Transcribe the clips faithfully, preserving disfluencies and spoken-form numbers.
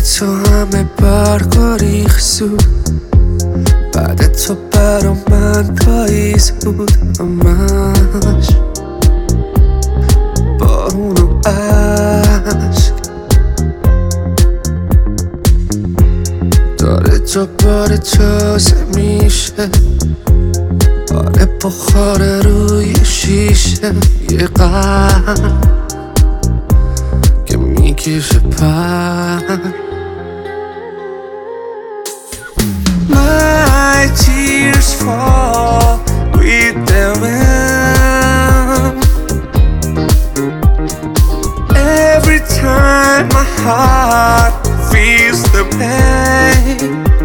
تو همه برگا ریخت بود، بعد تو برا من پاییز بود. همش بارون و عشق داره دوباره تازه میشه. آره بخاره روی شیشه یه قلب که میکشه پر. My tears fall with the wind. Every time my heart feels the pain.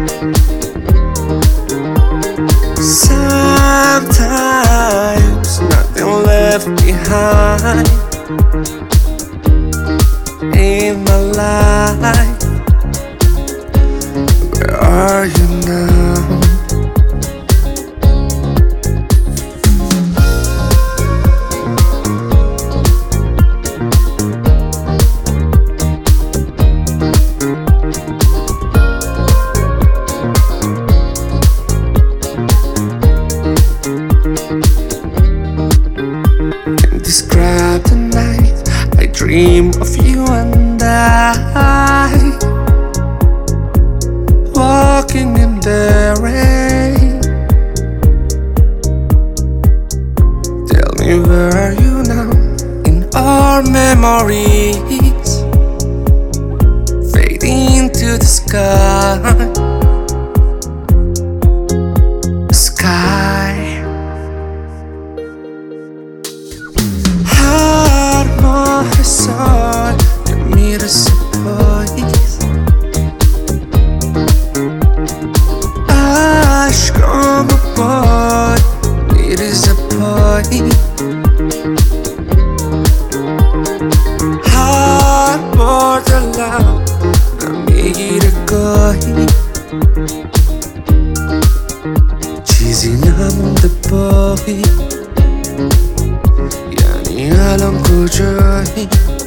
Sometimes nothing left behind in my life. Where are you now? Can't describe the night I dream of you and I, walking in the rain. Tell me, where are you now? In our memories, fading to the sky. Sky. هر ماه سال که میرسه پاییز، عشقامو باد میریزه پایین. هر بار دلم میگیره گاهی، چیزی نمونده باقی. یعنی الان کجایی؟